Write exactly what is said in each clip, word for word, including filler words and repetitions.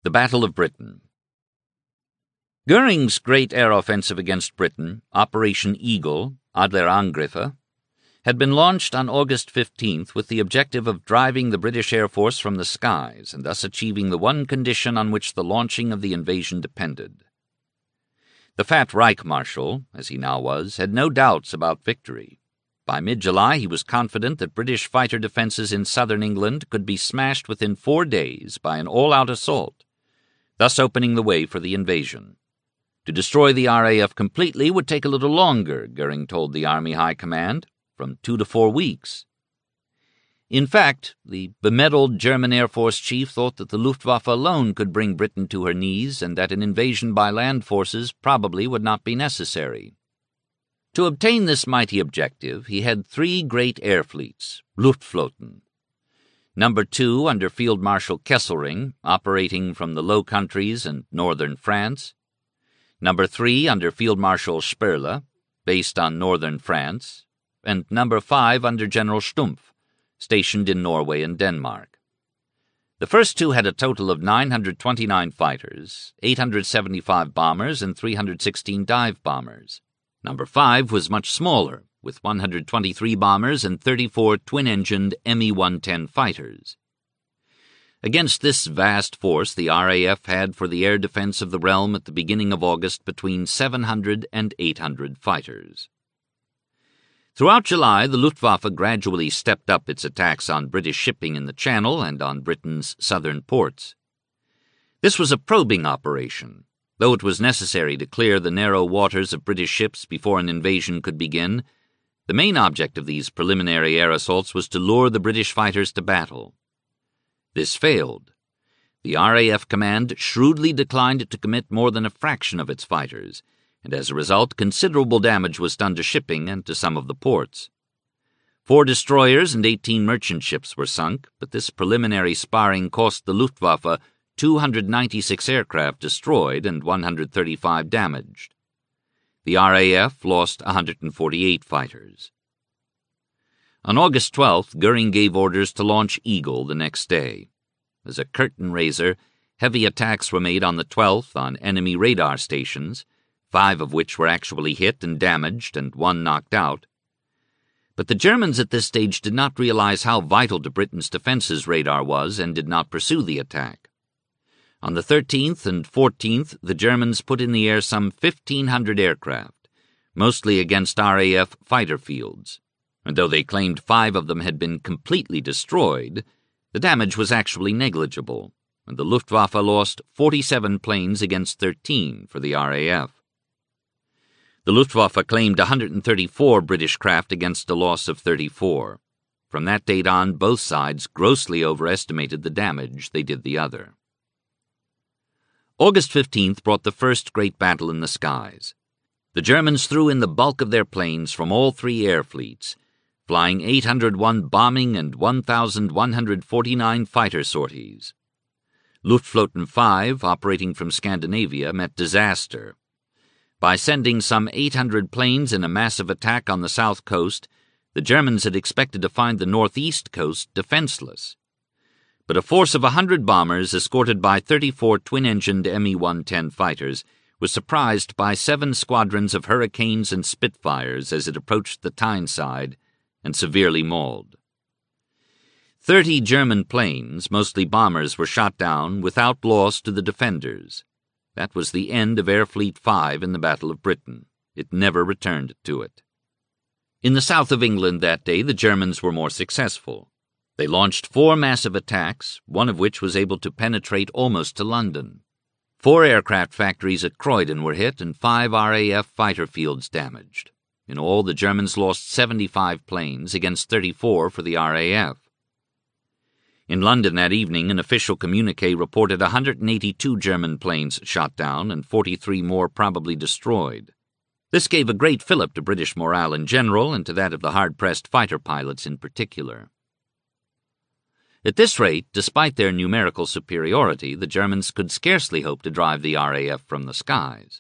The Battle of Britain. Goering's great air offensive against Britain, Operation Eagle, Adlerangriffe, had been launched on August fifteenth with the objective of driving the British Air Force from the skies and thus achieving the one condition on which the launching of the invasion depended. The fat Reich Marshal, as he now was, had no doubts about victory. By mid-July he was confident that British fighter defences in southern England could be smashed within four days by an all-out assault, thus opening the way for the invasion. To destroy the R A F completely would take a little longer, Goering told the Army High Command, from two to four weeks. In fact, the bemedalled German Air Force chief thought that the Luftwaffe alone could bring Britain to her knees and that an invasion by land forces probably would not be necessary. To obtain this mighty objective, he had three great air fleets, Luftflotten. Number two under Field Marshal Kesselring, operating from the Low Countries and northern France. Number three under Field Marshal Sperle, based on northern France, and Number five under General Stumpf, stationed in Norway and Denmark. The first two had a total of nine hundred twenty-nine fighters, eight hundred seventy-five bombers, and three hundred sixteen dive bombers. Number five was much smaller, with one hundred twenty-three bombers and thirty-four twin-engined M E one ten fighters. Against this vast force, the R A F had for the air defense of the realm at the beginning of August between seven hundred and eight hundred fighters. Throughout July, the Luftwaffe gradually stepped up its attacks on British shipping in the Channel and on Britain's southern ports. This was a probing operation. Though it was necessary to clear the narrow waters of British ships before an invasion could begin, the main object of these preliminary air assaults was to lure the British fighters to battle. This failed. The R A F command shrewdly declined to commit more than a fraction of its fighters, and as a result considerable damage was done to shipping and to some of the ports. Four destroyers and eighteen merchant ships were sunk, but this preliminary sparring cost the Luftwaffe two hundred ninety-six aircraft destroyed and one hundred thirty-five damaged. The R A F lost one hundred forty-eight fighters. On August twelfth, Goering gave orders to launch Eagle the next day. As a curtain raiser, heavy attacks were made on the twelfth on enemy radar stations, five of which were actually hit and damaged and one knocked out. But the Germans at this stage did not realize how vital to Britain's defenses radar was and did not pursue the attack. On the thirteenth and fourteenth, the Germans put in the air some fifteen hundred aircraft, mostly against R A F fighter fields. And though they claimed five of them had been completely destroyed, the damage was actually negligible, and the Luftwaffe lost forty-seven planes against thirteen for the R A F. The Luftwaffe claimed one hundred thirty-four British craft against a loss of thirty-four. From that date on, both sides grossly overestimated the damage they did the other. August fifteenth brought the first great battle in the skies. The Germans threw in the bulk of their planes from all three air fleets, flying eight hundred one bombing and one thousand one hundred forty-nine fighter sorties. Luftflotten five, operating from Scandinavia, met disaster. By sending some eight hundred planes in a massive attack on the south coast, the Germans had expected to find the northeast coast defenseless. But a force of one hundred bombers, escorted by thirty-four twin-engined M E one ten fighters, was surprised by seven squadrons of Hurricanes and Spitfires as it approached the Tyneside, and severely mauled. Thirty German planes, mostly bombers, were shot down without loss to the defenders. That was the end of Air Fleet five in the Battle of Britain. It never returned to it. In the south of England that day, the Germans were more successful. They launched four massive attacks, one of which was able to penetrate almost to London. Four aircraft factories at Croydon were hit and five R A F fighter fields damaged. In all, the Germans lost seventy-five planes against thirty-four for the R A F. In London that evening, an official communiqué reported one hundred eighty-two German planes shot down and forty-three more probably destroyed. This gave a great fillip to British morale in general and to that of the hard-pressed fighter pilots in particular. At this rate, despite their numerical superiority, the Germans could scarcely hope to drive the R A F from the skies.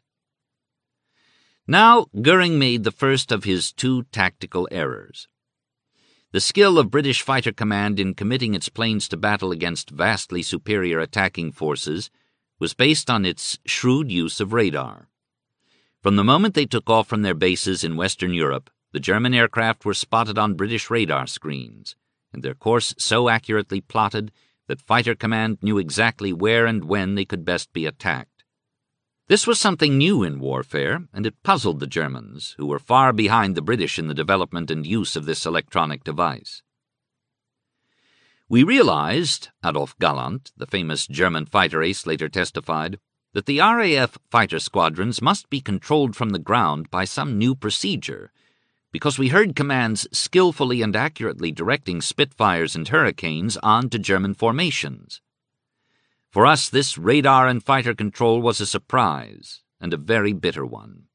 Now, Goering made the first of his two tactical errors. The skill of British Fighter Command in committing its planes to battle against vastly superior attacking forces was based on its shrewd use of radar. From the moment they took off from their bases in Western Europe, the German aircraft were spotted on British radar screens, and their course so accurately plotted that Fighter Command knew exactly where and when they could best be attacked. This was something new in warfare, and it puzzled the Germans, who were far behind the British in the development and use of this electronic device. We realized, Adolf Galland, the famous German fighter ace, later testified, that the R A F fighter squadrons must be controlled from the ground by some new procedure, because we heard commands skillfully and accurately directing Spitfires and Hurricanes on to German formations. For us, this radar and fighter control was a surprise, and a very bitter one.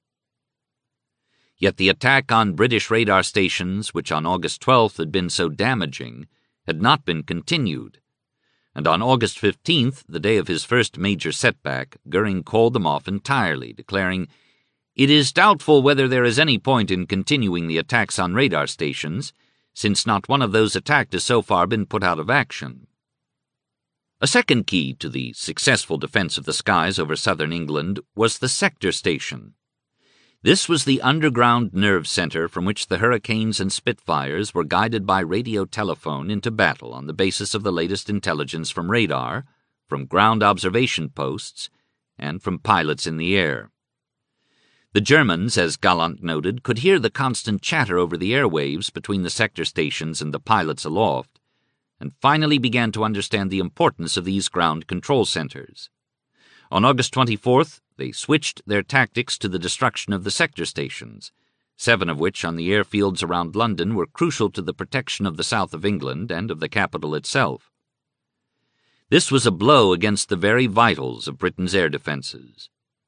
Yet the attack on British radar stations, which on August twelfth had been so damaging, had not been continued, and on August fifteenth, the day of his first major setback, Goering called them off entirely, declaring, "It is doubtful whether there is any point in continuing the attacks on radar stations, since not one of those attacked has so far been put out of action." A second key to the successful defense of the skies over southern England was the sector station. This was the underground nerve center from which the Hurricanes and Spitfires were guided by radio telephone into battle on the basis of the latest intelligence from radar, from ground observation posts, and from pilots in the air. The Germans, as Galland noted, could hear the constant chatter over the airwaves between the sector stations and the pilots aloft, and finally began to understand the importance of these ground control centers. On August twenty-fourth, they switched their tactics to the destruction of the sector stations, seven of which on the airfields around London were crucial to the protection of the south of England and of the capital itself. This was a blow against the very vitals of Britain's air defences.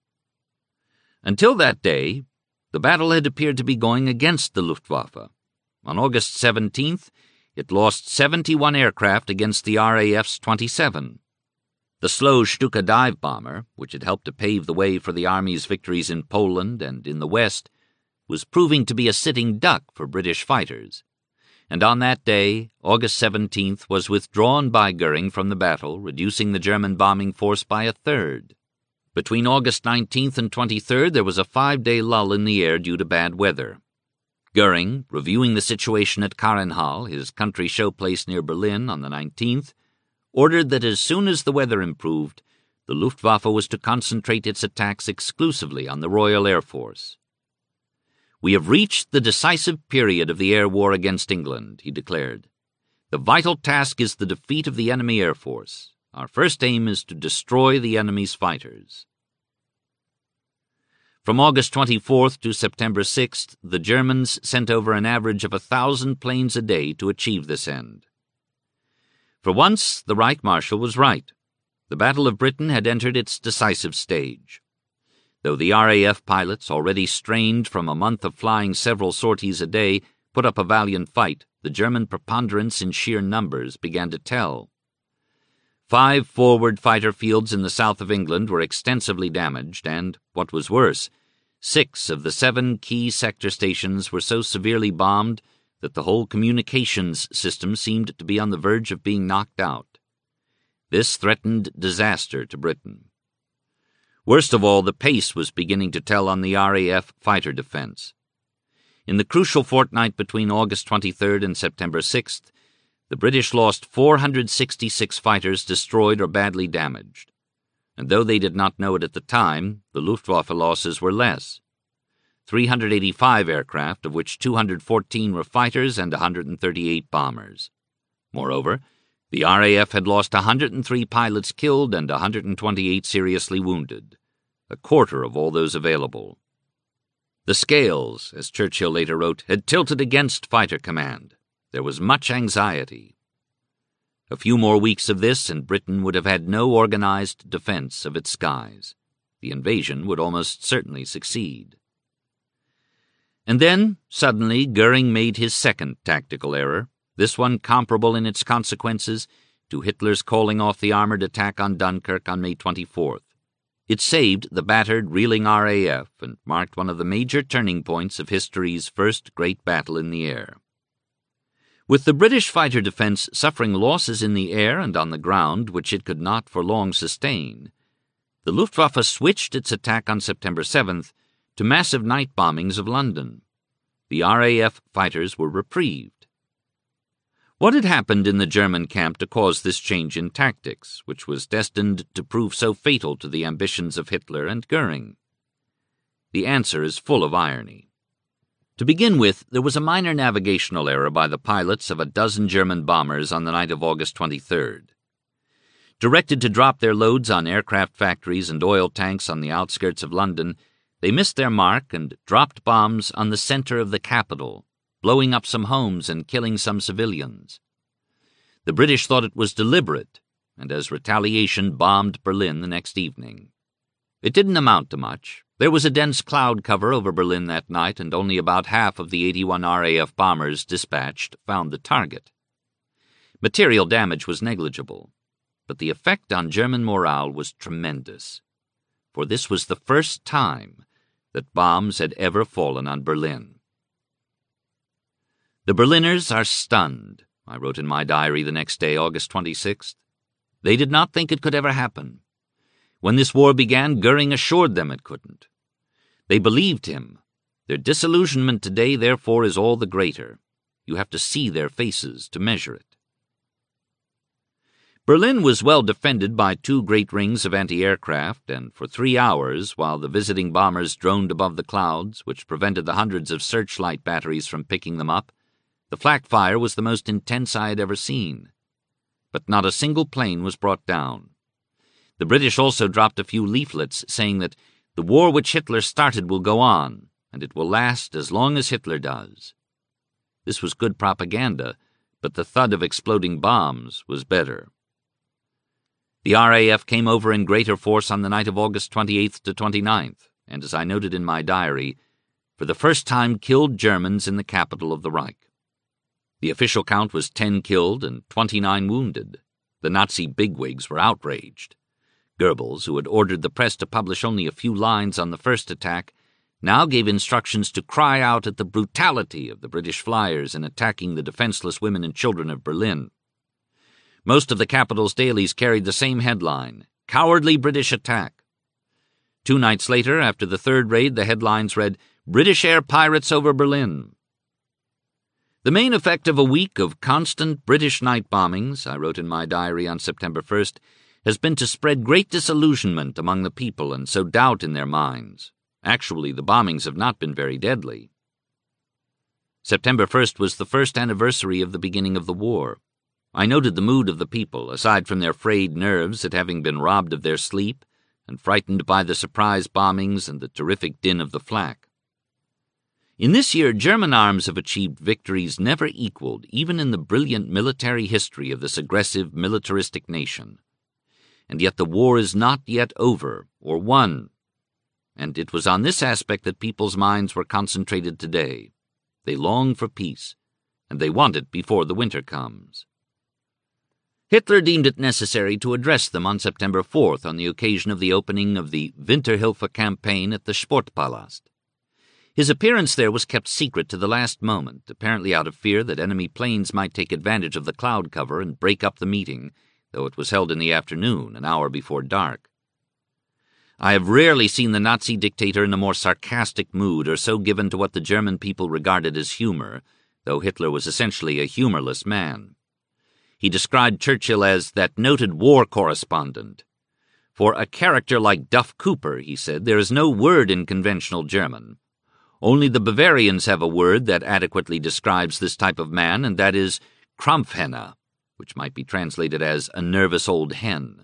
Until that day, the battle had appeared to be going against the Luftwaffe. On August seventeenth, it lost seventy-one aircraft against the R A F's twenty-seven. The slow Stuka dive bomber, which had helped to pave the way for the Army's victories in Poland and in the West, was proving to be a sitting duck for British fighters. And on that day, August seventeenth, was withdrawn by Goering from the battle, reducing the German bombing force by a third. Between August nineteenth and twenty-third, there was a five-day lull in the air due to bad weather. Goering, reviewing the situation at Karenhall, his country showplace near Berlin, on the nineteenth, ordered that as soon as the weather improved, the Luftwaffe was to concentrate its attacks exclusively on the Royal Air Force. "We have reached the decisive period of the air war against England," he declared. "The vital task is the defeat of the enemy air force. Our first aim is to destroy the enemy's fighters." From August twenty-fourth to September sixth, the Germans sent over an average of a thousand planes a day to achieve this end. For once, the Reich Marshal was right. The Battle of Britain had entered its decisive stage. Though the R A F pilots, already strained from a month of flying several sorties a day, put up a valiant fight, the German preponderance in sheer numbers began to tell. Five forward fighter fields in the south of England were extensively damaged, and, what was worse, six of the seven key sector stations were so severely bombed that the whole communications system seemed to be on the verge of being knocked out. This threatened disaster to Britain. Worst of all, the pace was beginning to tell on the R A F fighter defense. In the crucial fortnight between August twenty-third and September sixth, the British lost four hundred sixty-six fighters destroyed or badly damaged, and though they did not know it at the time, the Luftwaffe losses were less. three hundred eighty-five aircraft, of which two hundred fourteen were fighters and one hundred thirty-eight bombers. Moreover, the R A F had lost one hundred three pilots killed and one hundred twenty-eight seriously wounded, a quarter of all those available. The scales, as Churchill later wrote, had tilted against fighter command. There was much anxiety. A few more weeks of this, and Britain would have had no organized defense of its skies. The invasion would almost certainly succeed. And then, suddenly, Goering made his second tactical error, this one comparable in its consequences to Hitler's calling off the armored attack on Dunkirk on May twenty-fourth. It saved the battered, reeling R A F and marked one of the major turning points of history's first great battle in the air. With the British fighter defense suffering losses in the air and on the ground which it could not for long sustain, the Luftwaffe switched its attack on September seventh to massive night bombings of London. The R A F fighters were reprieved. What had happened in the German camp to cause this change in tactics, which was destined to prove so fatal to the ambitions of Hitler and Goering? The answer is full of irony. To begin with, there was a minor navigational error by the pilots of a dozen German bombers on the night of August twenty-third. Directed to drop their loads on aircraft factories and oil tanks on the outskirts of London, they missed their mark and dropped bombs on the center of the capital, blowing up some homes and killing some civilians. The British thought it was deliberate, and as retaliation bombed Berlin the next evening. It didn't amount to much. There was a dense cloud cover over Berlin that night, and only about half of the eighty-one R A F bombers dispatched found the target. Material damage was negligible, but the effect on German morale was tremendous, for this was the first time that bombs had ever fallen on Berlin. The Berliners are stunned, I wrote in my diary the next day, August twenty-sixth. They did not think it could ever happen. When this war began, Goering assured them it couldn't. They believed him. Their disillusionment today, therefore, is all the greater. You have to see their faces to measure it. Berlin was well defended by two great rings of anti-aircraft, and for three hours, while the visiting bombers droned above the clouds, which prevented the hundreds of searchlight batteries from picking them up, the flak fire was the most intense I had ever seen. But not a single plane was brought down. The British also dropped a few leaflets saying that the war which Hitler started will go on, and it will last as long as Hitler does. This was good propaganda, but the thud of exploding bombs was better. The R A F came over in greater force on the night of August twenty-eighth to twenty-ninth, and as I noted in my diary, for the first time killed Germans in the capital of the Reich. The official count was ten killed and twenty-nine wounded. The Nazi bigwigs were outraged. Goebbels, who had ordered the press to publish only a few lines on the first attack, now gave instructions to cry out at the brutality of the British flyers in attacking the defenseless women and children of Berlin. Most of the capital's dailies carried the same headline, "Cowardly British Attack." Two nights later, after the third raid, the headlines read, "British Air Pirates over Berlin." The main effect of a week of constant British night bombings, I wrote in my diary on September first, has been to spread great disillusionment among the people and sow doubt in their minds. Actually, the bombings have not been very deadly. September first was the first anniversary of the beginning of the war. I noted the mood of the people, aside from their frayed nerves at having been robbed of their sleep and frightened by the surprise bombings and the terrific din of the flak. In this year, German arms have achieved victories never equaled, even in the brilliant military history of this aggressive, militaristic nation. And yet the war is not yet over or won. And it was on this aspect that people's minds were concentrated today. They long for peace, and they want it before the winter comes. Hitler deemed it necessary to address them on September fourth on the occasion of the opening of the Winterhilfe campaign at the Sportpalast. His appearance there was kept secret to the last moment, apparently out of fear that enemy planes might take advantage of the cloud cover and break up the meeting, though it was held in the afternoon, an hour before dark. I have rarely seen the Nazi dictator in a more sarcastic mood or so given to what the German people regarded as humor, though Hitler was essentially a humorless man. He described Churchill as that noted war correspondent. For a character like Duff Cooper, he said, there is no word in conventional German. Only the Bavarians have a word that adequately describes this type of man, and that is Krampfhenne, which might be translated as a nervous old hen.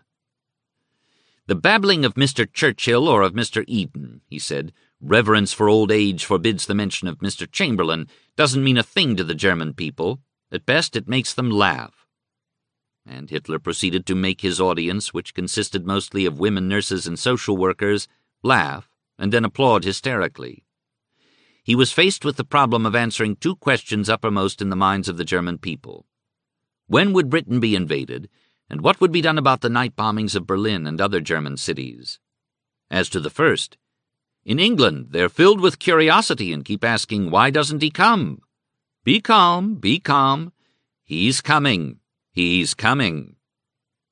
The babbling of Mister Churchill or of Mister Eden, he said, reverence for old age forbids the mention of Mister Chamberlain, doesn't mean a thing to the German people. At best, it makes them laugh. And Hitler proceeded to make his audience, which consisted mostly of women nurses and social workers, laugh and then applaud hysterically. He was faced with the problem of answering two questions uppermost in the minds of the German people. When would Britain be invaded, and what would be done about the night bombings of Berlin and other German cities? As to the first, in England they're filled with curiosity and keep asking, why doesn't he come? Be calm, be calm. He's coming. He's coming.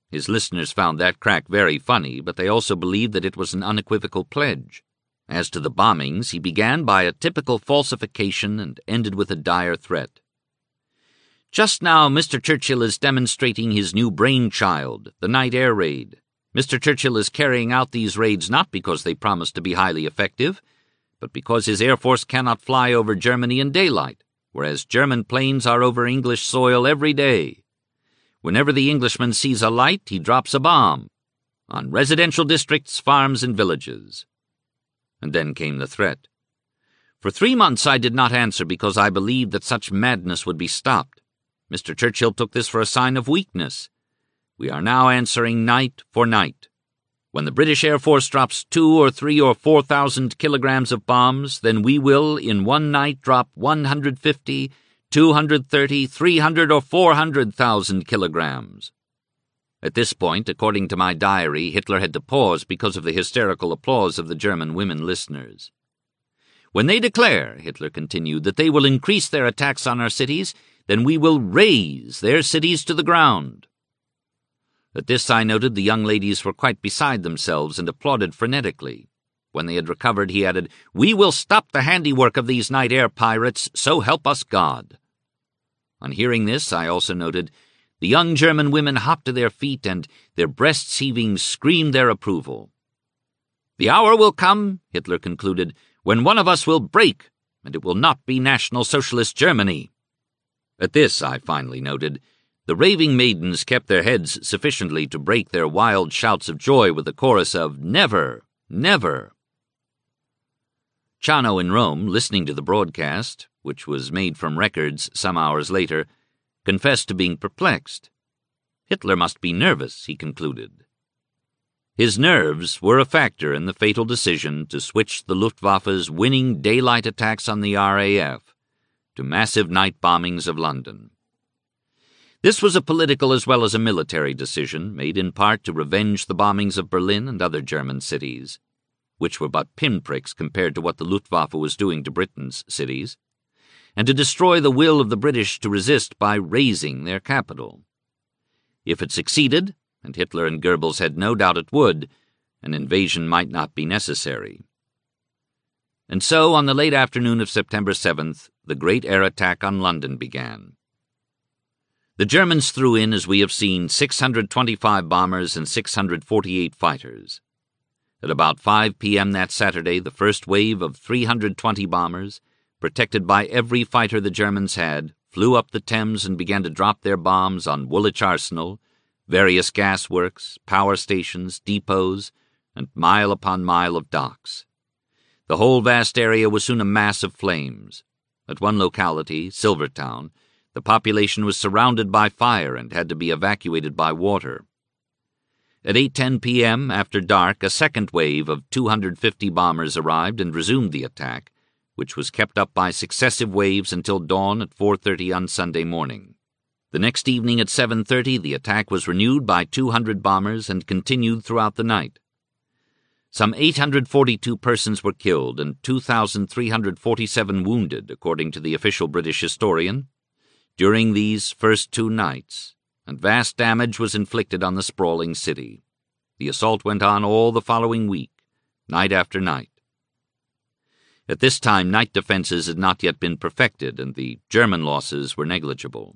His listeners found that crack very funny, but they also believed that it was an unequivocal pledge. As to the bombings, he began by a typical falsification and ended with a dire threat. Just now Mister Churchill is demonstrating his new brainchild, the night air raid. Mister Churchill is carrying out these raids not because they promise to be highly effective, but because his Air Force cannot fly over Germany in daylight, whereas German planes are over English soil every day. Whenever the Englishman sees a light, he drops a bomb on residential districts, farms, and villages. And then came the threat. For three months I did not answer because I believed that such madness would be stopped. Mister Churchill took this for a sign of weakness. We are now answering night for night. When the British Air Force drops two or three or four thousand kilograms of bombs, then we will, in one night, drop one hundred fifty, two hundred thirty, three hundred, or four hundred thousand kilograms. At this point, according to my diary, Hitler had to pause because of the hysterical applause of the German women listeners. When they declare, Hitler continued, that they will increase their attacks on our cities, then we will raze their cities to the ground. At this, I noted, the young ladies were quite beside themselves and applauded frenetically. When they had recovered, he added, "We will stop the handiwork of these night air pirates, so help us God." On hearing this, I also noted, the young German women hopped to their feet and, their breasts heaving, screamed their approval. "The hour will come," Hitler concluded, "when one of us will break, and it will not be National Socialist Germany." At this, I finally noted, the raving maidens kept their heads sufficiently to break their wild shouts of joy with a chorus of "Never! Never!" Ciano in Rome, listening to the broadcast, which was made from records some hours later, confessed to being perplexed. Hitler must be nervous, he concluded. His nerves were a factor in the fatal decision to switch the Luftwaffe's winning daylight attacks on the R A F to massive night bombings of London. This was a political as well as a military decision, made in part to revenge the bombings of Berlin and other German cities, which were but pinpricks compared to what the Luftwaffe was doing to Britain's cities, and to destroy the will of the British to resist by razing their capital. If it succeeded, and Hitler and Goebbels had no doubt it would, an invasion might not be necessary. And so, on the late afternoon of September seventh, the great air attack on London began. The Germans threw in, as we have seen, six hundred twenty-five bombers and six hundred forty-eight fighters. At about five p.m. that Saturday, the first wave of three hundred twenty bombers, protected by every fighter the Germans had, flew up the Thames and began to drop their bombs on Woolwich Arsenal, various gas works, power stations, depots, and mile upon mile of docks. The whole vast area was soon a mass of flames. At one locality, Silvertown, the population was surrounded by fire and had to be evacuated by water. At eight ten p.m., after dark, a second wave of two hundred fifty bombers arrived and resumed the attack, which was kept up by successive waves until dawn at four thirty on Sunday morning. The next evening at seven thirty, the attack was renewed by two hundred bombers and continued throughout the night. Some eight hundred forty-two persons were killed and two thousand three hundred forty-seven wounded, according to the official British historian, during these first two nights, and vast damage was inflicted on the sprawling city. The assault went on all the following week, night after night. At this time, night defenses had not yet been perfected, and the German losses were negligible.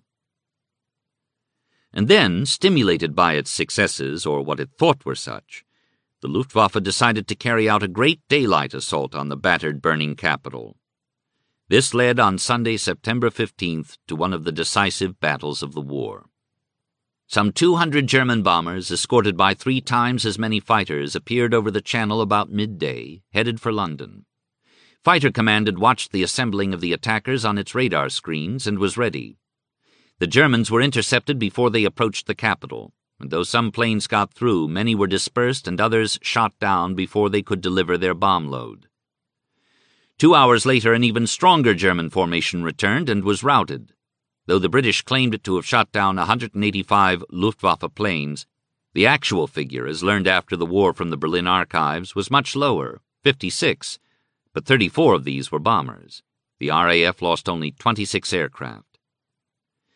And then, stimulated by its successes, or what it thought were such, the Luftwaffe decided to carry out a great daylight assault on the battered, burning capital. This led on Sunday, September fifteenth, to one of the decisive battles of the war. Some two hundred German bombers, escorted by three times as many fighters, appeared over the Channel about midday, headed for London. Fighter Command had watched the assembling of the attackers on its radar screens and was ready. The Germans were intercepted before they approached the capital, and though some planes got through, many were dispersed and others shot down before they could deliver their bomb load. Two hours later, an even stronger German formation returned and was routed. Though the British claimed it to have shot down one hundred eighty-five Luftwaffe planes, the actual figure, as learned after the war from the Berlin archives, was much lower, fifty-six, but thirty-four of these were bombers. The R A F lost only twenty-six aircraft.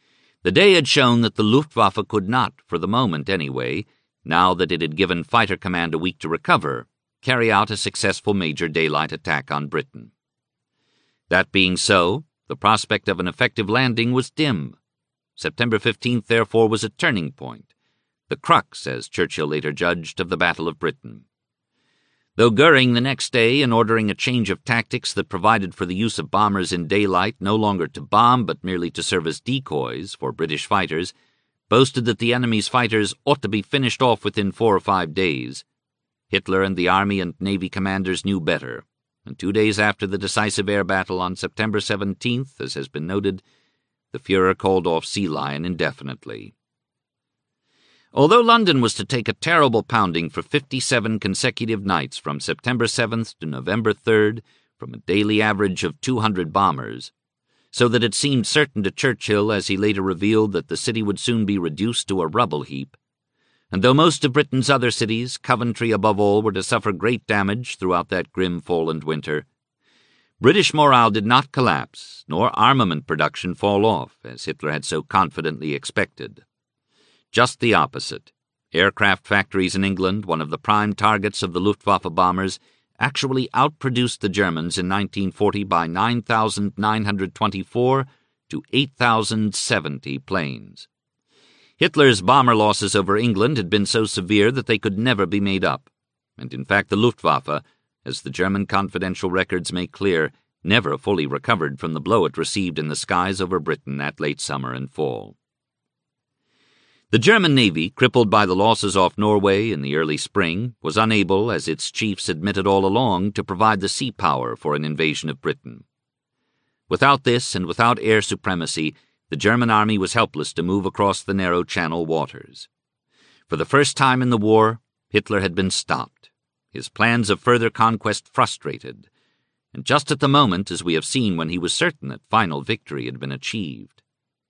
The day had shown that the Luftwaffe could not, for the moment anyway, now that it had given Fighter Command a week to recover, carry out a successful major daylight attack on Britain. That being so, the prospect of an effective landing was dim. September fifteenth, therefore, was a turning point, the crux, as Churchill later judged, of the Battle of Britain. Though Goering the next day, in ordering a change of tactics that provided for the use of bombers in daylight no longer to bomb but merely to serve as decoys for British fighters, boasted that the enemy's fighters ought to be finished off within four or five days, Hitler and the Army and Navy commanders knew better, and two days after the decisive air battle on September seventeenth, as has been noted, the Führer called off Sea Lion indefinitely. Although London was to take a terrible pounding for fifty-seven consecutive nights from September seventh to November third, from a daily average of two hundred bombers, so that it seemed certain to Churchill, as he later revealed, that the city would soon be reduced to a rubble heap, and though most of Britain's other cities, Coventry above all, were to suffer great damage throughout that grim fall and winter, British morale did not collapse, nor armament production fall off, as Hitler had so confidently expected. Just the opposite. Aircraft factories in England, one of the prime targets of the Luftwaffe bombers, actually outproduced the Germans in nineteen forty by nine thousand nine hundred twenty-four to eight thousand seventy planes. Hitler's bomber losses over England had been so severe that they could never be made up, and in fact the Luftwaffe, as the German confidential records make clear, never fully recovered from the blow it received in the skies over Britain that late summer and fall. The German Navy, crippled by the losses off Norway in the early spring, was unable, as its chiefs admitted all along, to provide the sea power for an invasion of Britain. Without this and without air supremacy, the German army was helpless to move across the narrow Channel waters. For the first time in the war, Hitler had been stopped, his plans of further conquest frustrated, and just at the moment, as we have seen, when he was certain that final victory had been achieved.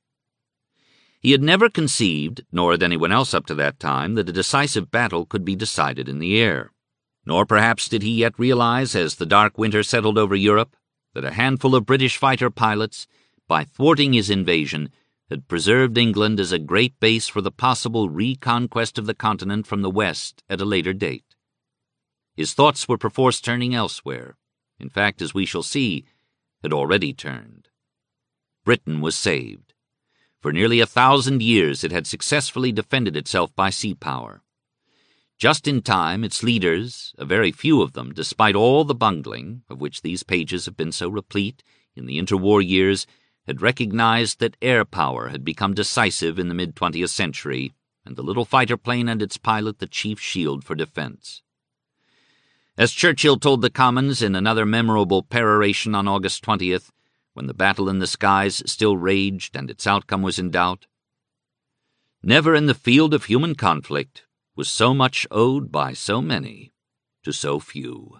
He had never conceived, nor had anyone else up to that time, that a decisive battle could be decided in the air. Nor perhaps did he yet realize, as the dark winter settled over Europe, that a handful of British fighter pilots, by thwarting his invasion, had preserved England as a great base for the possible reconquest of the continent from the west at a later date. His thoughts were perforce turning elsewhere. In fact, as we shall see, had already turned. Britain was saved. For nearly a thousand years it had successfully defended itself by sea power. Just in time, its leaders, a very few of them, despite all the bungling, of which these pages have been so replete in the interwar years, had recognized that air power had become decisive in the mid-twentieth century, and the little fighter plane and its pilot the chief shield for defense. As Churchill told the Commons in another memorable peroration on August twentieth, when the battle in the skies still raged and its outcome was in doubt, "Never in the field of human conflict was so much owed by so many to so few."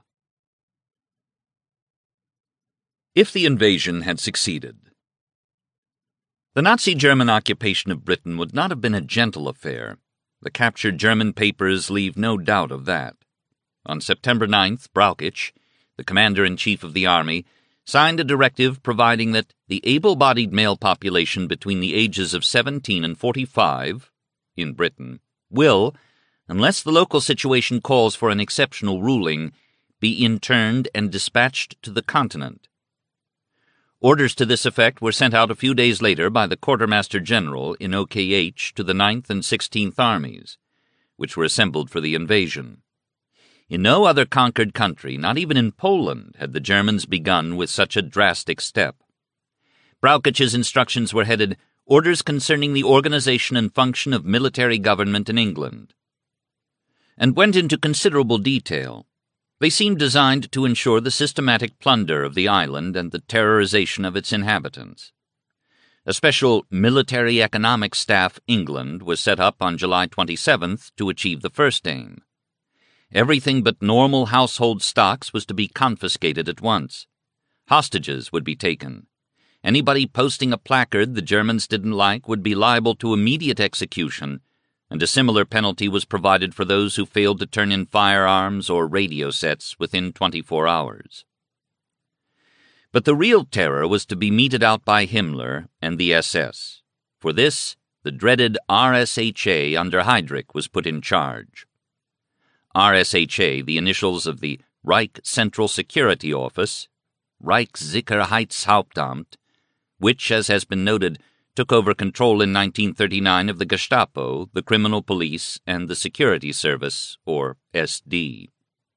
If the invasion had succeeded. The Nazi German occupation of Britain would not have been a gentle affair. The captured German papers leave no doubt of that. On September ninth, Brauchitsch, the commander-in-chief of the army, signed a directive providing that the able-bodied male population between the ages of seventeen and forty-five in Britain will, unless the local situation calls for an exceptional ruling, be interned and dispatched to the continent. Orders to this effect were sent out a few days later by the Quartermaster General in O K H to the ninth and sixteenth Armies, which were assembled for the invasion. In no other conquered country, not even in Poland, had the Germans begun with such a drastic step. Brauchitsch's instructions were headed Orders Concerning the Organization and Function of Military Government in England, and went into considerable detail. They seemed designed to ensure the systematic plunder of the island and the terrorization of its inhabitants. A special Military Economic Staff England was set up on July twenty-seventh to achieve the first aim. Everything but normal household stocks was to be confiscated at once. Hostages would be taken. Anybody posting a placard the Germans didn't like would be liable to immediate execution, and a similar penalty was provided for those who failed to turn in firearms or radio sets within twenty-four hours. But the real terror was to be meted out by Himmler and the S S. For this, the dreaded R S H A under Heydrich was put in charge. R S H A, the initials of the Reich Central Security Office, Reichssicherheitshauptamt, which, as has been noted, took over control in nineteen thirty-nine of the Gestapo, the Criminal Police, and the Security Service, or S D.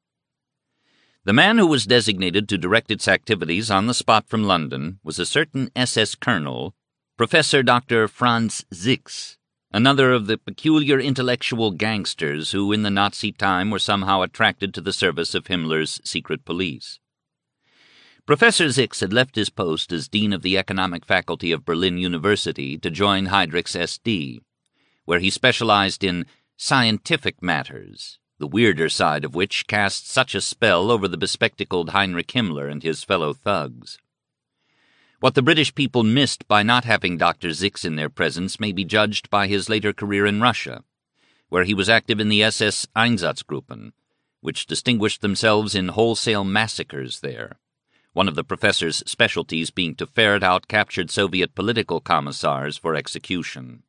The man who was designated to direct its activities on the spot from London was a certain S S colonel, Professor Doctor Franz Six, another of the peculiar intellectual gangsters who in the Nazi time were somehow attracted to the service of Himmler's secret police. Professor Six had left his post as Dean of the Economic Faculty of Berlin University to join Heydrich's S D, where he specialized in scientific matters, the weirder side of which cast such a spell over the bespectacled Heinrich Himmler and his fellow thugs. What the British people missed by not having Doctor Six in their presence may be judged by his later career in Russia, where he was active in the S S Einsatzgruppen, which distinguished themselves in wholesale massacres there, one of the professor's specialties being to ferret out captured Soviet political commissars for execution.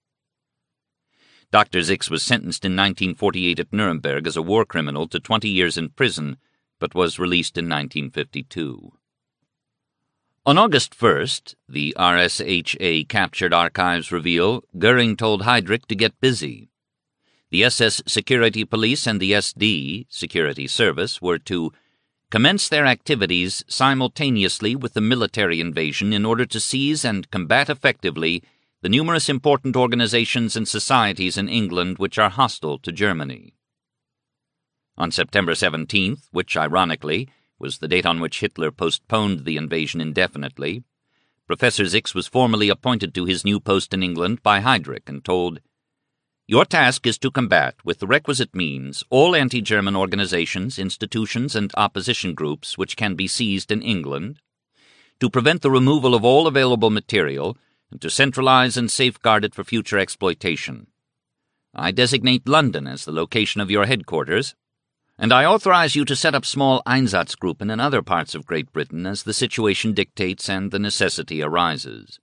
Doctor Six was sentenced in nineteen forty-eight at Nuremberg as a war criminal to twenty years in prison, but was released in nineteen fifty-two. On August first, the R S H A captured archives reveal, Goering told Heydrich to get busy. The S S Security Police and the S D Security Service were to commence their activities simultaneously with the military invasion in order to seize and combat effectively the numerous important organizations and societies in England which are hostile to Germany. On September seventeenth, which, ironically, was the date on which Hitler postponed the invasion indefinitely, Professor Six was formally appointed to his new post in England by Heydrich and told, "Your task is to combat, with the requisite means, all anti-German organizations, institutions, and opposition groups which can be seized in England, to prevent the removal of all available material, and to centralize and safeguard it for future exploitation. I designate London as the location of your headquarters, and I authorize you to set up small Einsatzgruppen in other parts of Great Britain as the situation dictates and the necessity arises."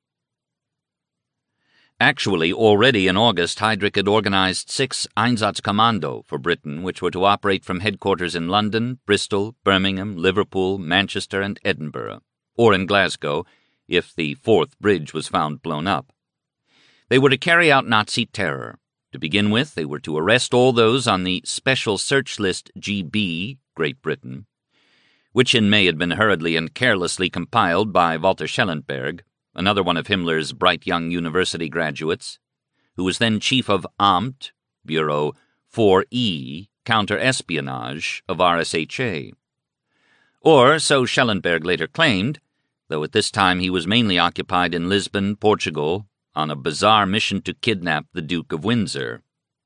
Actually, already in August, Heydrich had organized six Einsatzkommando for Britain, which were to operate from headquarters in London, Bristol, Birmingham, Liverpool, Manchester, and Edinburgh, or in Glasgow, if the Forth Bridge was found blown up. They were to carry out Nazi terror. To begin with, they were to arrest all those on the Special Search List G B, Great Britain, which in May had been hurriedly and carelessly compiled by Walter Schellenberg, another one of Himmler's bright young university graduates, who was then chief of Amt, Bureau four E, Counter-Espionage of R S H A. Or, so Schellenberg later claimed, though at this time he was mainly occupied in Lisbon, Portugal, on a bizarre mission to kidnap the Duke of Windsor.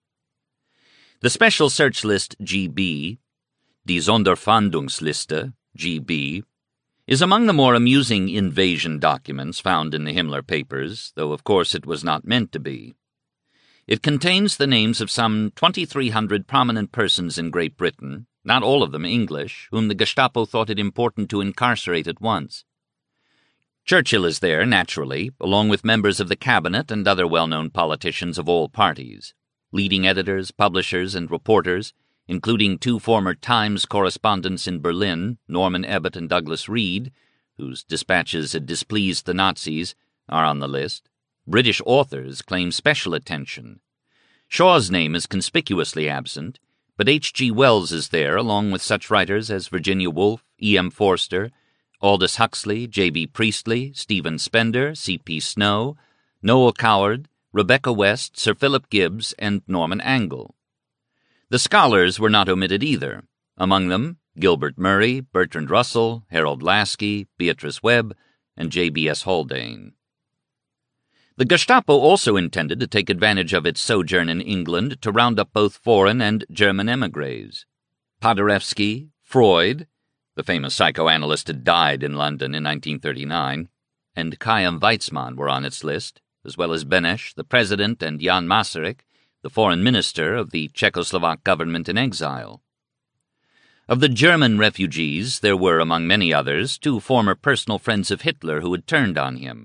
The Special Search List G B, Die Sonderfahndungsliste G B, is among the more amusing invasion documents found in the Himmler papers, though of course it was not meant to be. It contains the names of some twenty-three hundred prominent persons in Great Britain, not all of them English, whom the Gestapo thought it important to incarcerate at once. Churchill is there, naturally, along with members of the cabinet and other well-known politicians of all parties, leading editors, publishers, and reporters, including two former Times correspondents in Berlin, Norman Ebbett and Douglas Reed, whose dispatches had displeased the Nazis, are on the list. British authors claim special attention. Shaw's name is conspicuously absent, but H G Wells is there, along with such writers as Virginia Woolf, E M Forster, Aldous Huxley, J B Priestley, Stephen Spender, C P Snow, Noel Coward, Rebecca West, Sir Philip Gibbs, and Norman Angle. The scholars were not omitted either. Among them, Gilbert Murray, Bertrand Russell, Harold Lasky, Beatrice Webb, and J B S Haldane. The Gestapo also intended to take advantage of its sojourn in England to round up both foreign and German émigrés. Paderewski, Freud, the famous psychoanalyst had died in London in nineteen thirty-nine, and Chaim Weizmann were on its list, as well as Beneš, the president, and Jan Masaryk, the foreign minister of the Czechoslovak government in exile. Of the German refugees, there were, among many others, two former personal friends of Hitler who had turned on him,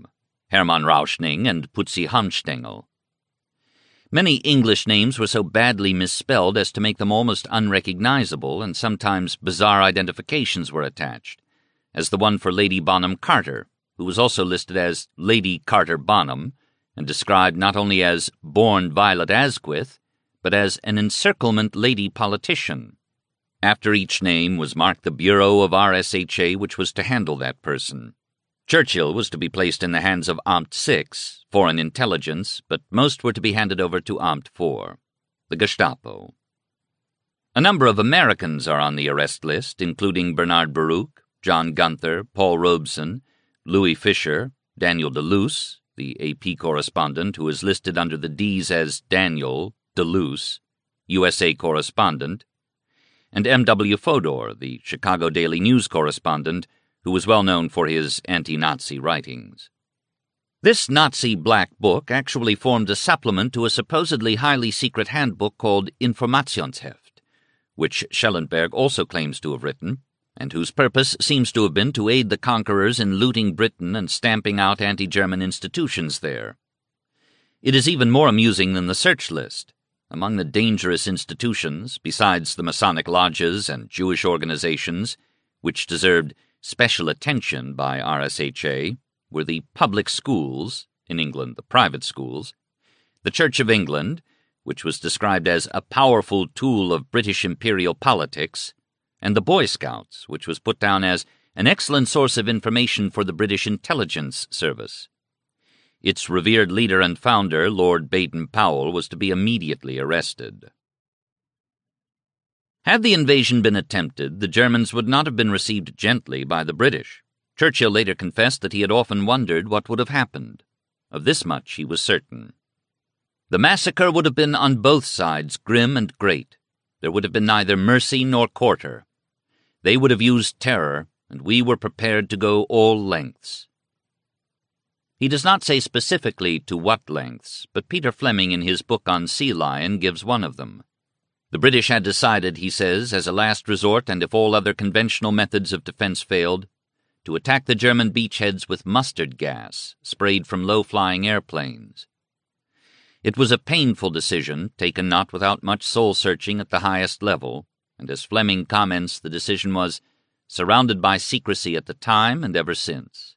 Hermann Rauschning and Putzi Hamstengel. Many English names were so badly misspelled as to make them almost unrecognizable, and sometimes bizarre identifications were attached, as the one for Lady Bonham Carter, who was also listed as Lady Carter Bonham, and described not only as born Violet Asquith, but as an encirclement lady politician. After each name was marked the Bureau of R S H A which was to handle that person. Churchill was to be placed in the hands of Amt six, Foreign Intelligence, but most were to be handed over to Amt four, the Gestapo. A number of Americans are on the arrest list, including Bernard Baruch, John Gunther, Paul Robeson, Louis Fisher, Daniel DeLuce, the A P correspondent who is listed under the D's as Daniel DeLuce, U S A correspondent, and M W Fodor, the Chicago Daily News correspondent, who was well known for his anti-Nazi writings. This Nazi black book actually formed a supplement to a supposedly highly secret handbook called Informationsheft, which Schellenberg also claims to have written, and whose purpose seems to have been to aid the conquerors in looting Britain and stamping out anti-German institutions there. It is even more amusing than the search list. Among the dangerous institutions, besides the Masonic lodges and Jewish organizations, which deserved special attention by R S H A, were the public schools, in England the private schools, the Church of England, which was described as a powerful tool of British imperial politics, and the Boy Scouts, which was put down as an excellent source of information for the British intelligence service. Its revered leader and founder, Lord Baden-Powell, was to be immediately arrested. Had the invasion been attempted, the Germans would not have been received gently by the British. Churchill later confessed that he had often wondered what would have happened. Of this much he was certain. The massacre would have been on both sides grim and great. There would have been neither mercy nor quarter. They would have used terror, and we were prepared to go all lengths. He does not say specifically to what lengths, but Peter Fleming in his book on Sea Lion gives one of them. The British had decided, he says, as a last resort and if all other conventional methods of defense failed, to attack the German beachheads with mustard gas, sprayed from low-flying airplanes. It was a painful decision, taken not without much soul-searching at the highest level, and as Fleming comments, the decision was surrounded by secrecy at the time and ever since.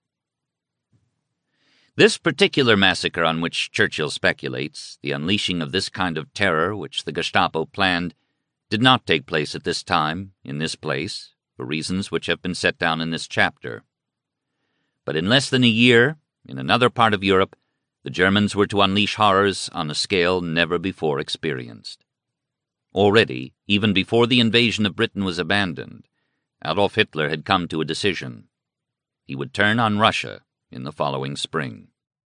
This particular massacre on which Churchill speculates, the unleashing of this kind of terror which the Gestapo planned, did not take place at this time, in this place, for reasons which have been set down in this chapter. But in less than a year, in another part of Europe, the Germans were to unleash horrors on a scale never before experienced. Already, even before the invasion of Britain was abandoned, Adolf Hitler had come to a decision. He would turn on Russia in the following spring.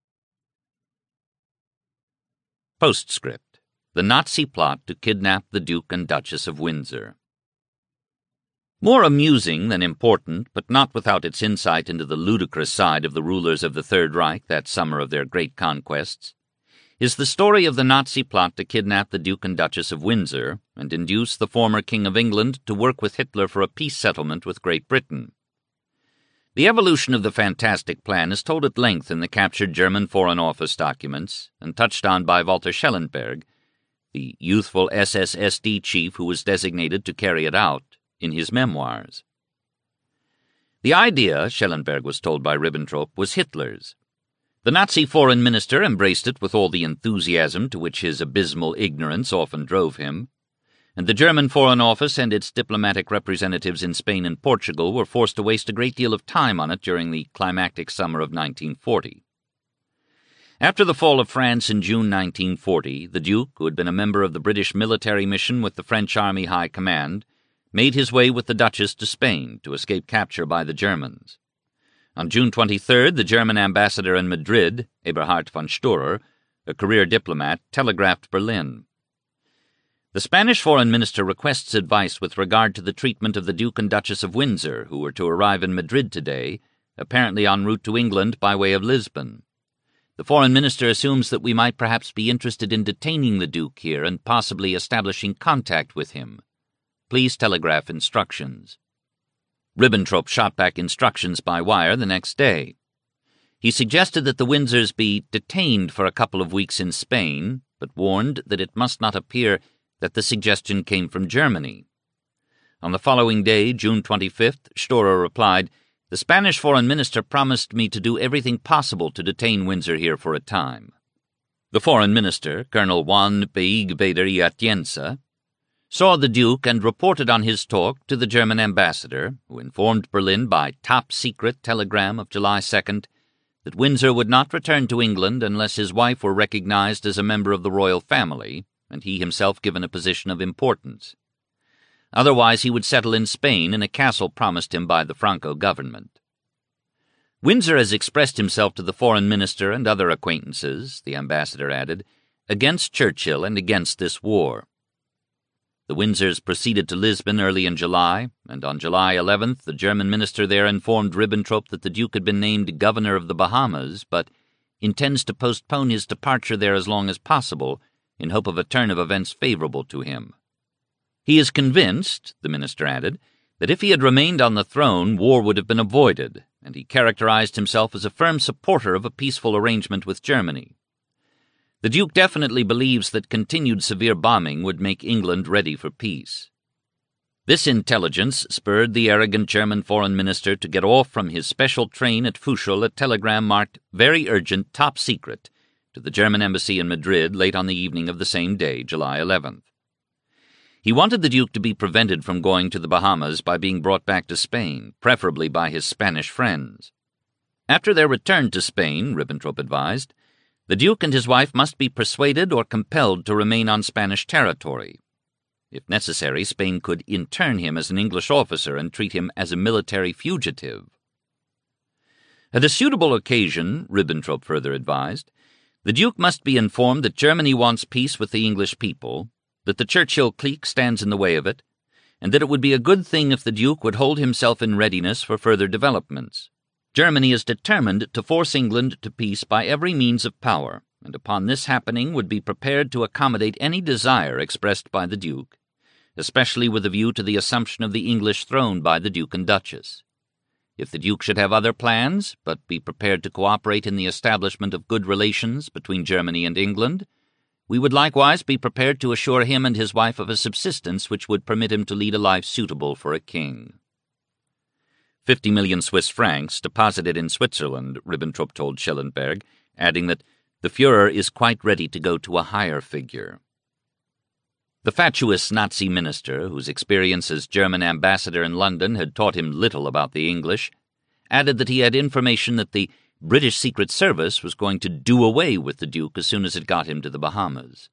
Postscript: The Nazi plot to kidnap the Duke and Duchess of Windsor. More amusing than important, but not without its insight into the ludicrous side of the rulers of the Third Reich that summer of their great conquests, is the story of the Nazi plot to kidnap the Duke and Duchess of Windsor and induce the former King of England to work with Hitler for a peace settlement with Great Britain. The evolution of the fantastic plan is told at length in the captured German Foreign Office documents and touched on by Walter Schellenberg, the youthful S S S D chief who was designated to carry it out, in his memoirs. The idea, Schellenberg was told by Ribbentrop, was Hitler's. The Nazi foreign minister embraced it with all the enthusiasm to which his abysmal ignorance often drove him, and the German Foreign Office and its diplomatic representatives in Spain and Portugal were forced to waste a great deal of time on it during the climactic summer of nineteen forty. After the fall of France in June nineteen forty, the Duke, who had been a member of the British military mission with the French Army High Command, made his way with the Duchess to Spain to escape capture by the Germans. On June twenty-third, the German ambassador in Madrid, Eberhard von Storer, a career diplomat, telegraphed Berlin. The Spanish foreign minister requests advice with regard to the treatment of the Duke and Duchess of Windsor, who were to arrive in Madrid today, apparently en route to England by way of Lisbon. The foreign minister assumes that we might perhaps be interested in detaining the Duke here and possibly establishing contact with him. Please telegraph instructions. Ribbentrop shot back instructions by wire the next day. He suggested that the Windsors be detained for a couple of weeks in Spain, but warned that it must not appear that the suggestion came from Germany. On the following day, June twenty-fifth, Storer replied, "The Spanish foreign minister promised me to do everything possible to detain Windsor here for a time." The foreign minister, Colonel Juan Beygbeeder y Atienza, saw the Duke and reported on his talk to the German ambassador, who informed Berlin by top-secret telegram of July second that Windsor would not return to England unless his wife were recognized as a member of the royal family, and he himself given a position of importance. Otherwise he would settle in Spain in a castle promised him by the Franco government. Windsor has expressed himself to the foreign minister and other acquaintances, the ambassador added, against Churchill and against this war. The Windsors proceeded to Lisbon early in July, and on July eleventh the German minister there informed Ribbentrop that the Duke had been named governor of the Bahamas, but intends to postpone his departure there as long as possible, in hope of a turn of events favorable to him. He is convinced, the minister added, that if he had remained on the throne, war would have been avoided, and he characterized himself as a firm supporter of a peaceful arrangement with Germany. The Duke definitely believes that continued severe bombing would make England ready for peace. This intelligence spurred the arrogant German foreign minister to get off from his special train at Fuschel a telegram marked "Very Urgent, Top Secret" to the German embassy in Madrid late on the evening of the same day, July eleventh. He wanted the Duke to be prevented from going to the Bahamas by being brought back to Spain, preferably by his Spanish friends. After their return to Spain, Ribbentrop advised, the Duke and his wife must be persuaded or compelled to remain on Spanish territory. If necessary, Spain could intern him as an English officer and treat him as a military fugitive. At a suitable occasion, Ribbentrop further advised, the Duke must be informed that Germany wants peace with the English people, that the Churchill clique stands in the way of it, and that it would be a good thing if the Duke would hold himself in readiness for further developments. Germany is determined to force England to peace by every means of power, and upon this happening would be prepared to accommodate any desire expressed by the Duke, especially with a view to the assumption of the English throne by the Duke and Duchess. If the Duke should have other plans, but be prepared to cooperate in the establishment of good relations between Germany and England, we would likewise be prepared to assure him and his wife of a subsistence which would permit him to lead a life suitable for a king. Fifty million Swiss francs deposited in Switzerland, Ribbentrop told Schellenberg, adding that the Führer is quite ready to go to a higher figure. The fatuous Nazi minister, whose experience as German ambassador in London had taught him little about the English, added that he had information that the British Secret Service was going to do away with the Duke as soon as it got him to the Bahamas.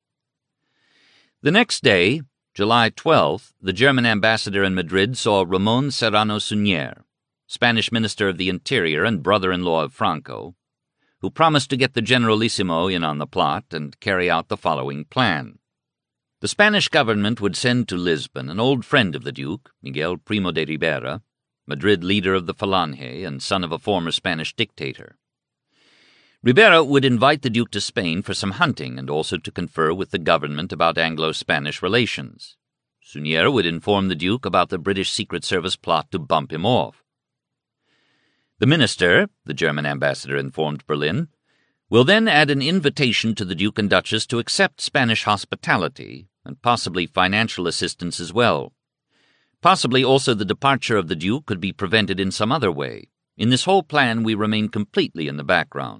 The next day, July twelfth, the German ambassador in Madrid saw Ramon Serrano Suñer, Spanish Minister of the Interior and brother-in-law of Franco, who promised to get the Generalissimo in on the plot and carry out the following plan. The Spanish government would send to Lisbon an old friend of the Duke, Miguel Primo de Rivera, Madrid leader of the Falange and son of a former Spanish dictator. Rivera would invite the Duke to Spain for some hunting and also to confer with the government about Anglo-Spanish relations. Suñer would inform the Duke about the British Secret Service plot to bump him off. The minister, the German ambassador informed Berlin, will then add an invitation to the Duke and Duchess to accept Spanish hospitality and possibly financial assistance as well. Possibly also the departure of the Duke could be prevented in some other way. In this whole plan we remain completely in the background.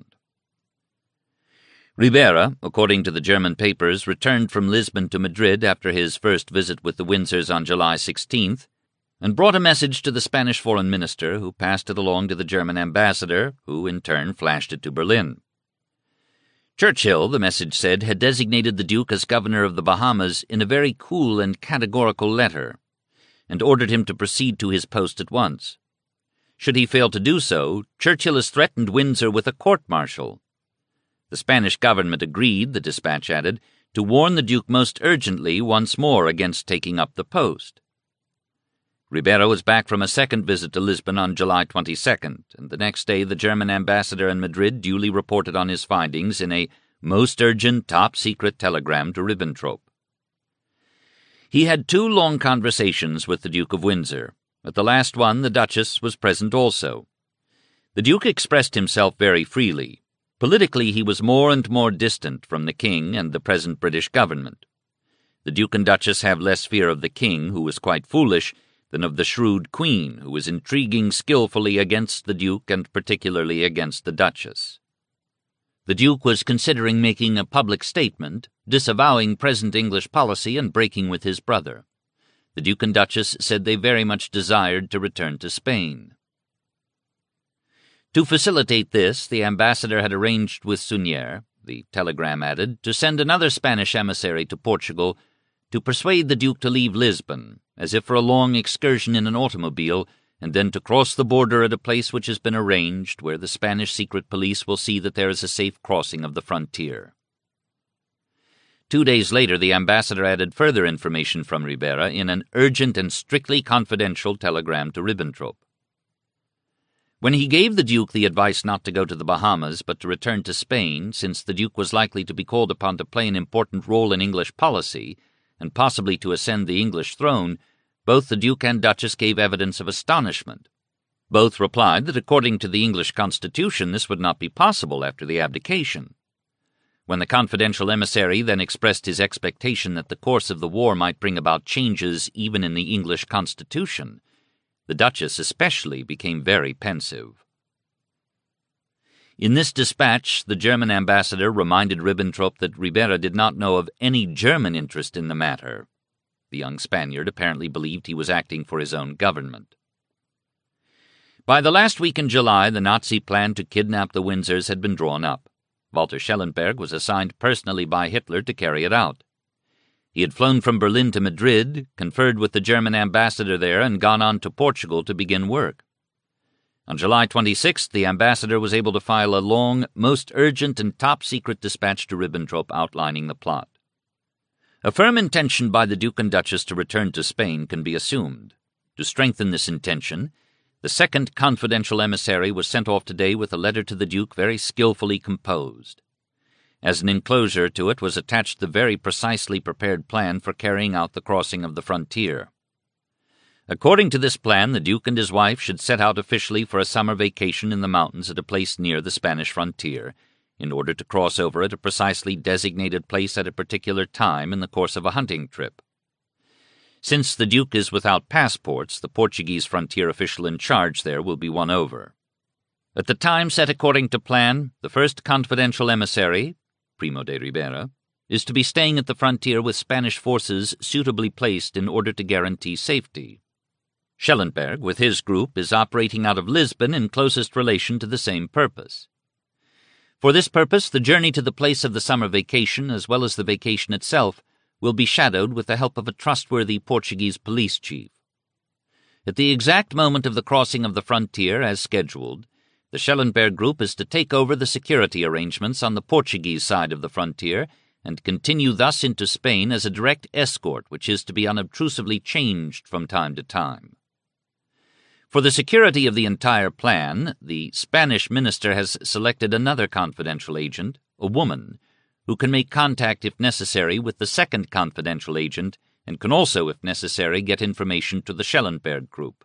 Rivera, according to the German papers, returned from Lisbon to Madrid after his first visit with the Windsors on July sixteenth, and brought a message to the Spanish foreign minister, who passed it along to the German ambassador, who in turn flashed it to Berlin. Churchill, the message said, had designated the Duke as governor of the Bahamas in a very cool and categorical letter, and ordered him to proceed to his post at once. Should he fail to do so, Churchill has threatened Windsor with a court-martial. The Spanish government agreed, the dispatch added, to warn the Duke most urgently once more against taking up the post. Rivera was back from a second visit to Lisbon on July twenty-second, and the next day the German ambassador in Madrid duly reported on his findings in a most urgent, top-secret telegram to Ribbentrop. He had two long conversations with the Duke of Windsor. At the last one the Duchess was present also. The Duke expressed himself very freely. Politically, he was more and more distant from the King and the present British government. The Duke and Duchess have less fear of the King, who was quite foolish, than of the shrewd Queen, who was intriguing skilfully against the Duke and particularly against the Duchess. The Duke was considering making a public statement, disavowing present English policy and breaking with his brother. The Duke and Duchess said they very much desired to return to Spain. To facilitate this, the ambassador had arranged with Suñer, the telegram added, to send another Spanish emissary to Portugal to persuade the Duke to leave Lisbon, as if for a long excursion in an automobile, and then to cross the border at a place which has been arranged, where the Spanish secret police will see that there is a safe crossing of the frontier. Two days later, the ambassador added further information from Ribera in an urgent and strictly confidential telegram to Ribbentrop. When he gave the Duke the advice not to go to the Bahamas but to return to Spain, since the Duke was likely to be called upon to play an important role in English policy, and possibly to ascend the English throne, both the Duke and Duchess gave evidence of astonishment. Both replied that according to the English constitution this would not be possible after the abdication. When the confidential emissary then expressed his expectation that the course of the war might bring about changes even in the English constitution, the Duchess especially became very pensive. In this dispatch, the German ambassador reminded Ribbentrop that Ribera did not know of any German interest in the matter. The young Spaniard apparently believed he was acting for his own government. By the last week in July, the Nazi plan to kidnap the Windsors had been drawn up. Walter Schellenberg was assigned personally by Hitler to carry it out. He had flown from Berlin to Madrid, conferred with the German ambassador there, and gone on to Portugal to begin work. On July twenty-sixth, the ambassador was able to file a long, most urgent and top-secret dispatch to Ribbentrop outlining the plot. A firm intention by the Duke and Duchess to return to Spain can be assumed. To strengthen this intention, the second confidential emissary was sent off today with a letter to the Duke very skillfully composed. As an enclosure to it was attached the very precisely prepared plan for carrying out the crossing of the frontier. According to this plan, the Duke and his wife should set out officially for a summer vacation in the mountains at a place near the Spanish frontier, in order to cross over at a precisely designated place at a particular time in the course of a hunting trip. Since the Duke is without passports, the Portuguese frontier official in charge there will be won over. At the time set according to plan, the first confidential emissary, Primo de Ribera, is to be staying at the frontier with Spanish forces suitably placed in order to guarantee safety. Schellenberg, with his group, is operating out of Lisbon in closest relation to the same purpose. For this purpose, the journey to the place of the summer vacation, as well as the vacation itself, will be shadowed with the help of a trustworthy Portuguese police chief. At the exact moment of the crossing of the frontier, as scheduled, the Schellenberg group is to take over the security arrangements on the Portuguese side of the frontier and continue thus into Spain as a direct escort which is to be unobtrusively changed from time to time. For the security of the entire plan, the Spanish minister has selected another confidential agent, a woman, who can make contact if necessary with the second confidential agent and can also, if necessary, get information to the Schellenberg group.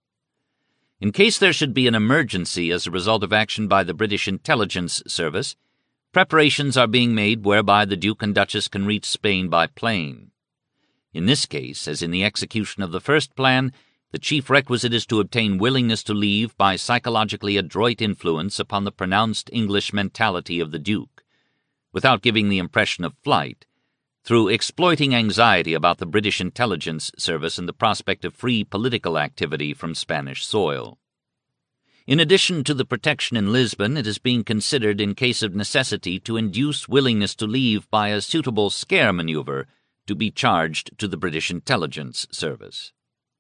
In case there should be an emergency as a result of action by the British Intelligence Service, preparations are being made whereby the Duke and Duchess can reach Spain by plane. In this case, as in the execution of the first plan, the chief requisite is to obtain willingness to leave by psychologically adroit influence upon the pronounced English mentality of the Duke, without giving the impression of flight, through exploiting anxiety about the British Intelligence Service and the prospect of free political activity from Spanish soil. In addition to the protection in Lisbon, it is being considered in case of necessity to induce willingness to leave by a suitable scare maneuver to be charged to the British Intelligence Service.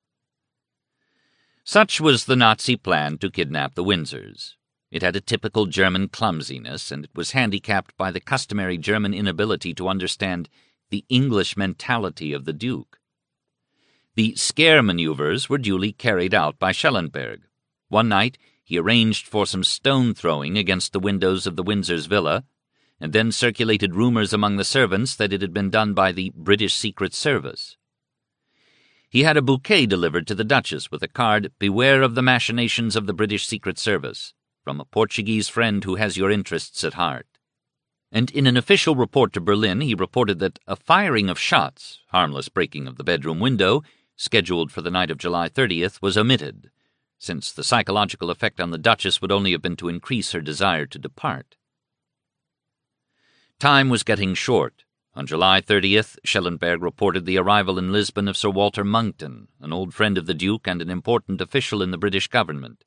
Such was the Nazi plan to kidnap the Windsors. It had a typical German clumsiness, and it was handicapped by the customary German inability to understand the English mentality of the Duke. The scare maneuvers were duly carried out by Schellenberg. One night he arranged for some stone-throwing against the windows of the Windsors' villa, and then circulated rumors among the servants that it had been done by the British Secret Service. He had a bouquet delivered to the Duchess with a card, "Beware of the machinations of the British Secret Service," from a Portuguese friend who has your interests at heart." And in an official report to Berlin, he reported that a firing of shots, harmless breaking of the bedroom window, scheduled for the night of July thirtieth, was omitted, since the psychological effect on the Duchess would only have been to increase her desire to depart. Time was getting short. On July thirtieth, Schellenberg reported the arrival in Lisbon of Sir Walter Monckton, an old friend of the Duke and an important official in the British government.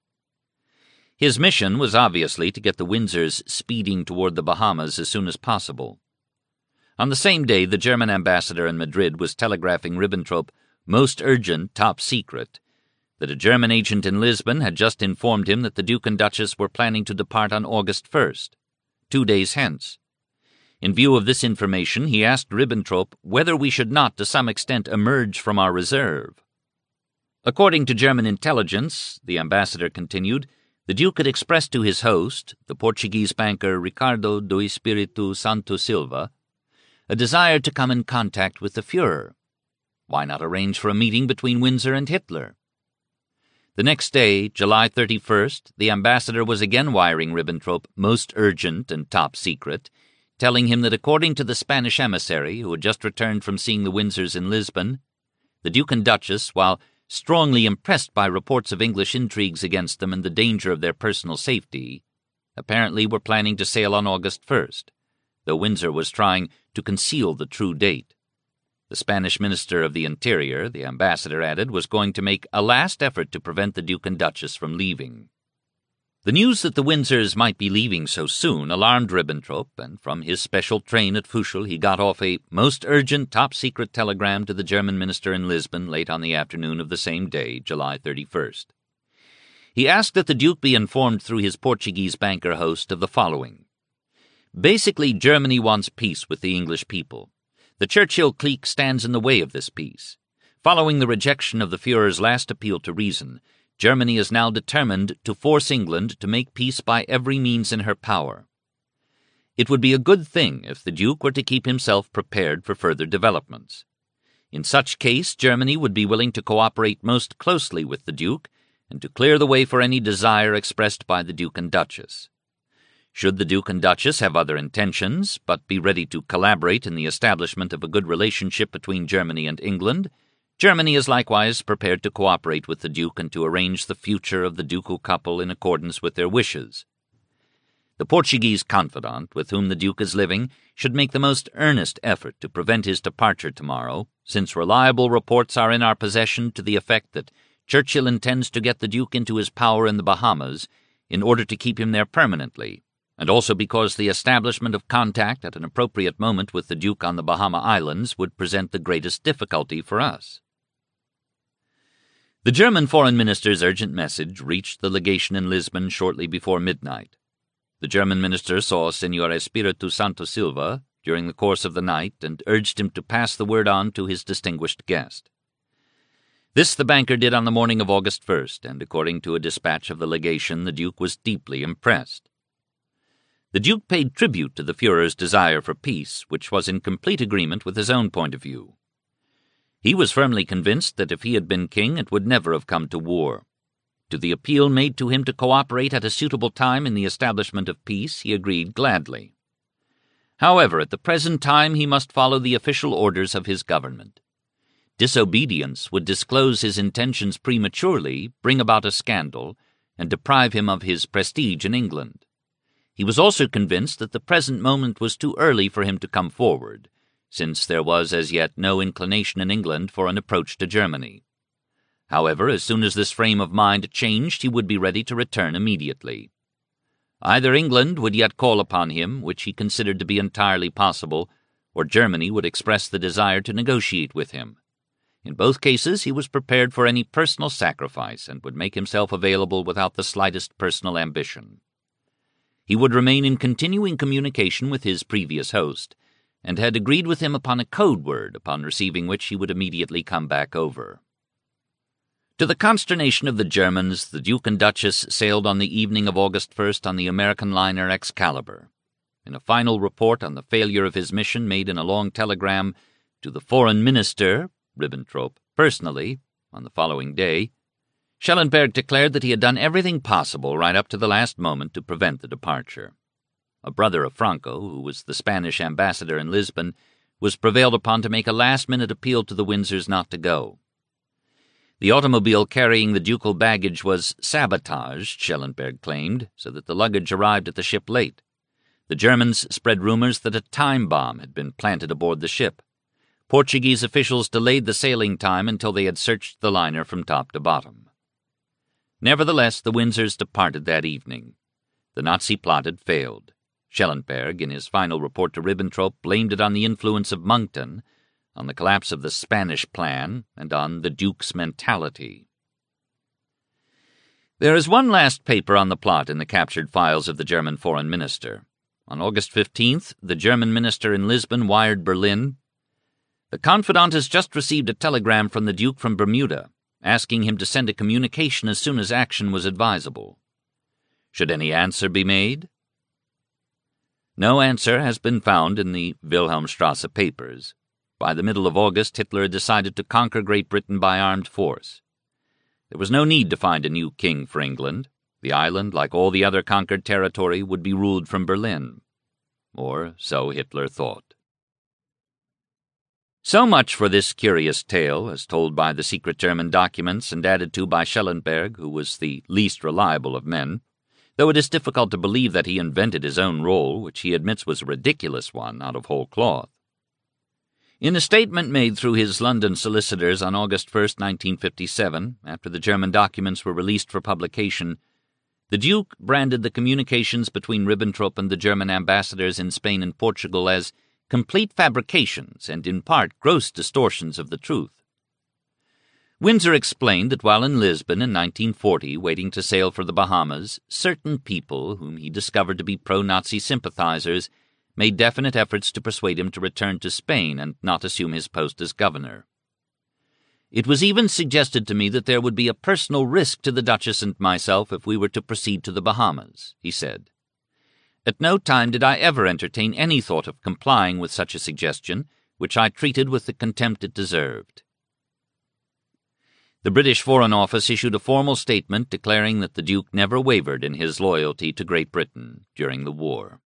His mission was obviously to get the Windsors speeding toward the Bahamas as soon as possible. On the same day, the German ambassador in Madrid was telegraphing Ribbentrop, most urgent, top secret, that a German agent in Lisbon had just informed him that the Duke and Duchess were planning to depart on August first, two days hence. In view of this information, he asked Ribbentrop whether we should not, to some extent, emerge from our reserve. According to German intelligence, the ambassador continued, the Duke had expressed to his host, the Portuguese banker Ricardo do Espírito Santo Silva, a desire to come in contact with the Führer. Why not arrange for a meeting between Windsor and Hitler? The next day, July thirty-first, the ambassador was again wiring Ribbentrop, most urgent and top secret, telling him that according to the Spanish emissary, who had just returned from seeing the Windsors in Lisbon, the Duke and Duchess, while strongly impressed by reports of English intrigues against them and the danger of their personal safety, apparently were planning to sail on August first, though Windsor was trying to conceal the true date. The Spanish Minister of the Interior, the ambassador added, was going to make a last effort to prevent the Duke and Duchess from leaving. The news that the Windsors might be leaving so soon alarmed Ribbentrop, and from his special train at Fuschel he got off a most urgent top-secret telegram to the German minister in Lisbon late on the afternoon of the same day, July thirty-first. He asked that the Duke be informed through his Portuguese banker host of the following. Basically, Germany wants peace with the English people. The Churchill clique stands in the way of this peace. Following the rejection of the Führer's last appeal to reason, Germany is now determined to force England to make peace by every means in her power. It would be a good thing if the Duke were to keep himself prepared for further developments. In such case, Germany would be willing to cooperate most closely with the Duke and to clear the way for any desire expressed by the Duke and Duchess. Should the Duke and Duchess have other intentions, but be ready to collaborate in the establishment of a good relationship between Germany and England, Germany is likewise prepared to cooperate with the Duke and to arrange the future of the ducal couple in accordance with their wishes. The Portuguese confidant with whom the Duke is living should make the most earnest effort to prevent his departure tomorrow, since reliable reports are in our possession to the effect that Churchill intends to get the Duke into his power in the Bahamas in order to keep him there permanently, and also because the establishment of contact at an appropriate moment with the Duke on the Bahama Islands would present the greatest difficulty for us. The German foreign minister's urgent message reached the legation in Lisbon shortly before midnight. The German minister saw Senor Espírito Santo Silva during the course of the night and urged him to pass the word on to his distinguished guest. This the banker did on the morning of August first, and according to a dispatch of the legation, the Duke was deeply impressed. The Duke paid tribute to the Führer's desire for peace, which was in complete agreement with his own point of view. He was firmly convinced that if he had been king it would never have come to war. To the appeal made to him to cooperate at a suitable time in the establishment of peace he agreed gladly. However, at the present time he must follow the official orders of his government. Disobedience would disclose his intentions prematurely, bring about a scandal, and deprive him of his prestige in England. He was also convinced that the present moment was too early for him to come forward, since there was as yet no inclination in England for an approach to Germany. However, as soon as this frame of mind changed, he would be ready to return immediately. Either England would yet call upon him, which he considered to be entirely possible, or Germany would express the desire to negotiate with him. In both cases he was prepared for any personal sacrifice and would make himself available without the slightest personal ambition. He would remain in continuing communication with his previous host, and had agreed with him upon a code word, upon receiving which he would immediately come back over. To the consternation of the Germans, the Duke and Duchess sailed on the evening of August first on the American liner Excalibur. In a final report on the failure of his mission made in a long telegram to the foreign minister, Ribbentrop, personally, on the following day, Schellenberg declared that he had done everything possible right up to the last moment to prevent the departure. A brother of Franco, who was the Spanish ambassador in Lisbon, was prevailed upon to make a last-minute appeal to the Windsors not to go. The automobile carrying the ducal baggage was sabotaged, Schellenberg claimed, so that the luggage arrived at the ship late. The Germans spread rumors that a time bomb had been planted aboard the ship. Portuguese officials delayed the sailing time until they had searched the liner from top to bottom. Nevertheless, the Windsors departed that evening. The Nazi plot had failed. Schellenberg, in his final report to Ribbentrop, blamed it on the influence of Monckton, on the collapse of the Spanish plan, and on the Duke's mentality. There is one last paper on the plot in the captured files of the German foreign minister. On August fifteenth, the German minister in Lisbon wired Berlin, "The confidant has just received a telegram from the Duke from Bermuda, asking him to send a communication as soon as action was advisable. Should any answer be made?" No answer has been found in the Wilhelmstrasse papers. By the middle of August, Hitler had decided to conquer Great Britain by armed force. There was no need to find a new king for England. The island, like all the other conquered territory, would be ruled from Berlin. Or so Hitler thought. So much for this curious tale, as told by the secret German documents and added to by Schellenberg, who was the least reliable of men, though it is difficult to believe that he invented his own role, which he admits was a ridiculous one, out of whole cloth. In a statement made through his London solicitors on August first, nineteen fifty-seven, after the German documents were released for publication, the Duke branded the communications between Ribbentrop and the German ambassadors in Spain and Portugal as complete fabrications and in part gross distortions of the truth. Windsor explained that while in Lisbon in nineteen forty, waiting to sail for the Bahamas, certain people, whom he discovered to be pro-Nazi sympathizers, made definite efforts to persuade him to return to Spain and not assume his post as governor. It was even suggested to me that there would be a personal risk to the Duchess and myself if we were to proceed to the Bahamas, he said. At no time did I ever entertain any thought of complying with such a suggestion, which I treated with the contempt it deserved. The British Foreign Office issued a formal statement declaring that the Duke never wavered in his loyalty to Great Britain during the war.